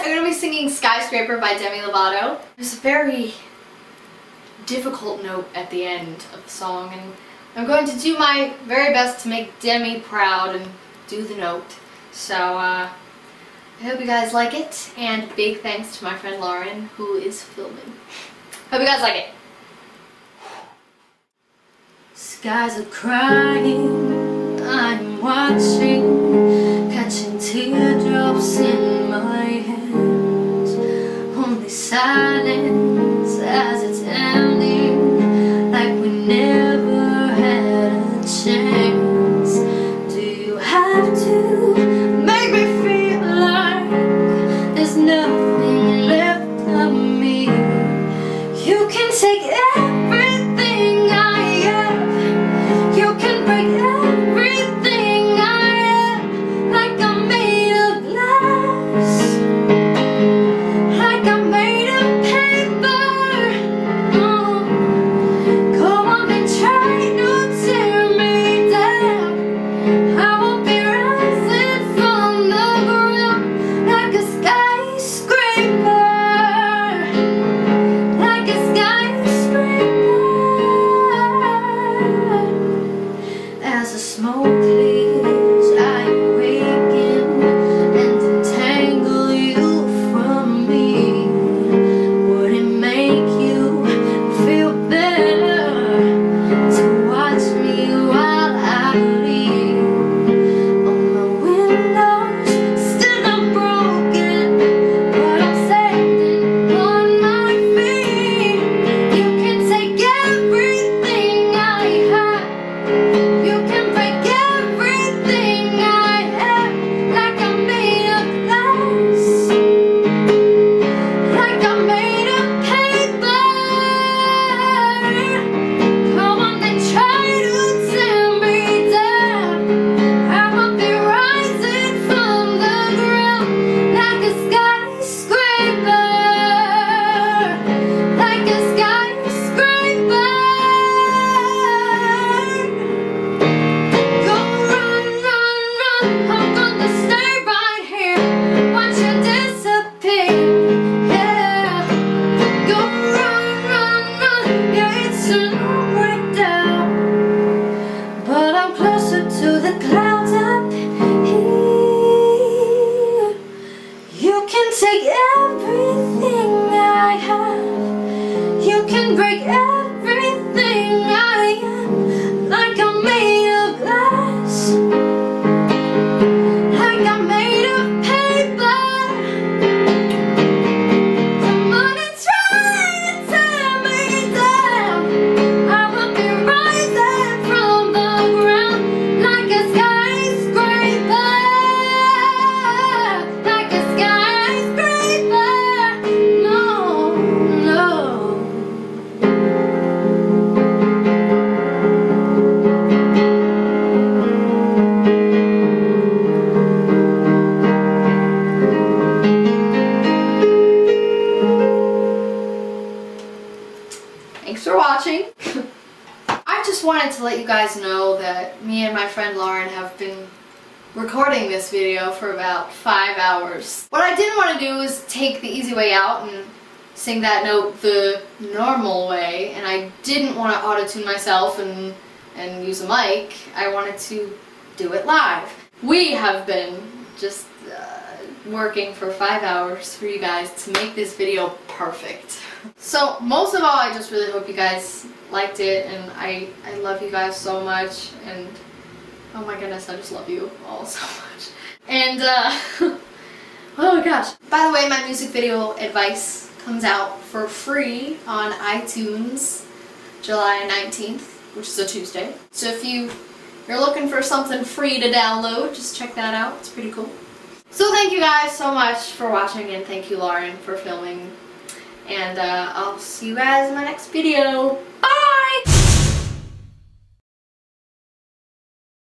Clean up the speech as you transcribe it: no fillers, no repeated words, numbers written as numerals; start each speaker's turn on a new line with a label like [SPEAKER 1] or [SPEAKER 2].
[SPEAKER 1] I'm going to be singing Skyscraper by Demi Lovato. There's a very difficult note at the end of the song, and I'm going to do my very best to make Demi proud and do the note. So, I hope you guys like it, and big thanks to my friend Lauren, who is filming. Hope you guys like it. Skies are crying, I'm watching, catching teardrops in my hands. Only silence as it's ending, like we never had a chance. Do you have to make me feel like there's nothing left of me? You can take everything I have, you can break everything I am, like I'm made of glass, like I'm made of paper. Come on and try to tear me down. I will be rising from the ground like a skyscraper, like a skyscraper. As the smoke clears, I awaken and entangle you from me. Would it make you feel better to watch me while I leave? On the windows still unbroken, but I'm standing on my feet. You can take everything I have, you can break everything I am, like I'm made of glass, like I'm made of paper. Come on and try to tear me down. I will be rising from the ground like a skyscraper, like a skyscraper. Go run, run, run, I'm gonna stay right here, watch you disappear. Yeah, go run, run, run, yeah, it's a long way down, but I'm closer to the clouds up here. You can take everything I have, you can break everything I am, like I'm made of glass, like I'm made of paper. Come on and try to tear me down. I will be rising from the ground like a skyscraper, like a skyscraper. No, no. Thanks for watching. I just wanted to let you guys know that me and my friend Lauren have been recording this video for about 5 hours. What I didn't want to do is take the easy way out and sing that note the normal way, and I didn't want to auto-tune myself and use a mic. I wanted to do it live. We have been just working for 5 hours for you guys to make this video perfect. So most of all, I just really hope you guys liked it, and I love you guys so much, and oh my goodness, I just love you all so much. And oh gosh. By the way, my music video advice comes out for free on iTunes July 19th, which is a Tuesday. So if you're looking for something free to download, just check that out. It's pretty cool. So thank you guys so much for watching, and thank you Lauren for filming. And I'll see you guys in my next video. Bye!